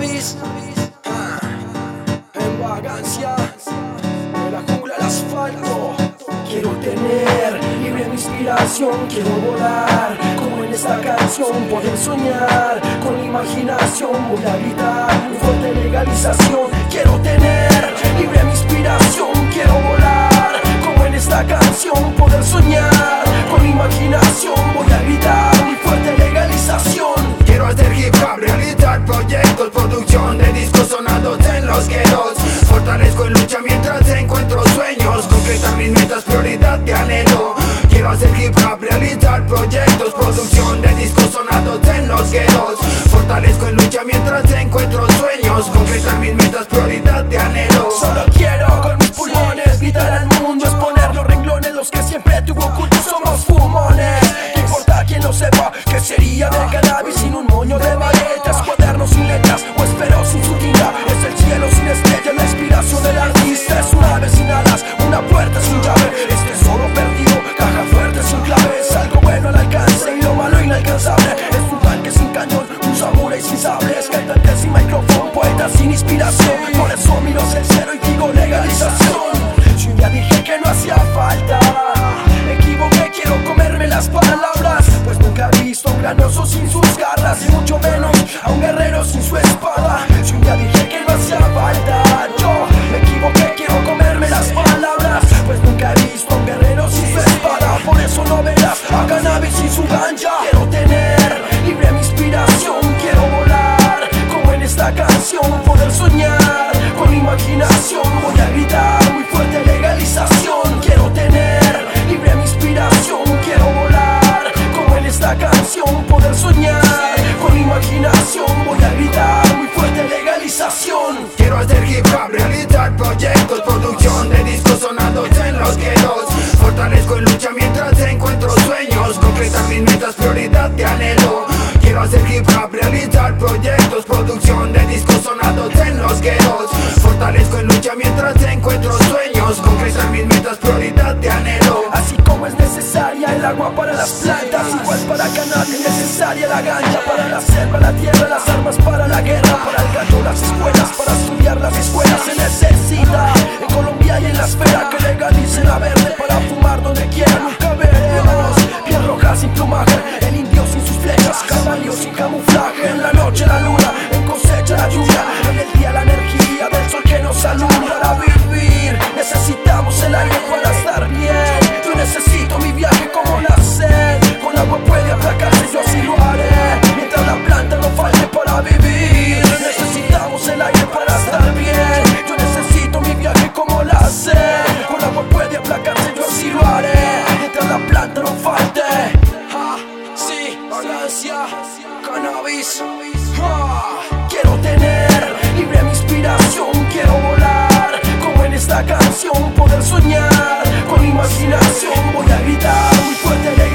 Cannabis, en vagancia, de la jungla al asfalto. Quiero tener libre mi inspiración, quiero volar como en esta canción, poder soñar con mi imaginación. Voy a gritar muy fuerte legalización. Quiero tener libre mi inspiración, quiero volar como en esta canción, poder soñar con mi imaginación. Voy a gritar muy fuerte legalización. Quiero hacer hip hop, realizar proyectos, producción de discos sonados en los guetos. Fortalezco en lucha mientras encuentro sueños, concretar mis metas, prioridad de anhelo. Quiero hacer hip hop, realizar proyectos, producción de discos sonados en los guetos. Fortalezco en lucha mientras encuentro sueños, concretar mis metas, prioridad de anhelo. Solo quiero con mis pulmones gritar al mundo, exponer los renglones, los que siempre tuvo ocultos somos fumones. No importa quien lo sepa, que sería del cannabis sin un moño de maletas, cuadernos sin letras o espero sin su tinta. Es el cielo sin estrellas, la inspiración del artista. Es una ave sin alas, una puerta sin llave. Es tesoro perdido, caja fuerte sin claves. Algo bueno al alcance y lo malo inalcanzable. Es un tanque sin cañón, un samurái sin sables, cantantes sin micrófono, poetas sin inspiración. Por eso miro hacia el cielo y digo legalización. Si un día dije que no hacía falta, me equivoqué, quiero comerme las palabras, pues nunca he visto a un gran oso sin sus garras, y mucho menos a un guerrero sin su espada. Si un día dije que no hacía falta, yo me equivoqué, quiero comerme las palabras, pues nunca he visto a un guerrero sin su espada. Por eso no verás a cannabis sin su ganja. Quiero tener libre mi inspiración, quiero volar como en esta canción, poder soñar con mi imaginación. Voy a gritar muy fuerte legalización. Quiero tener libre mi inspiración, quiero volar como en esta canción, poder soñar con mi imaginación. Voy a gritar muy fuerte legalización. Quiero hacer hip hop, realizar proyectos, producción de discos sonados en los guetos. Fortalezco en lucha mientras encuentro sueños, concretar mis metas, prioridad de anhelo. Quiero hacer hip hop, realizar proyectos, producción de discos sonados en los guetos. Fortalezco en lucha mientras encuentro sueños, concretar mis metas, prioridad de anhelo. Así como es necesaria el agua para las plantas, igual para cannabis es necesaria la ganja. Para la selva, la tierra, las armas para la guerra. Para el gallo, las escuelas, para estudiar las escuelas se necesita. En Colombia y en la esfera que legalicen la verde para fumar donde quiera. Nunca veremos piel roja sin plumaje, el indio sin sus flechas, caballo sin camuflaje. En la noche la luna, en cosecha la lluvia, en el día la energía del sol que nos alumbra. Para vivir necesitamos el aire para estar bien. Yo necesito mi viaje como la sed, con agua puede aplacarse, yo así lo haré. Mientras la planta no falte para vivir, necesitamos el aire para estar bien. Yo necesito mi viaje como la sed, con agua puede aplacarse, yo así lo haré. Mientras la planta no falte. Sí, vagancia, cannabis. Quiero tener libre mi inspiración, quiero volar como en esta canción, poder soñar con mi imaginación. Voy a gritar muy fuerte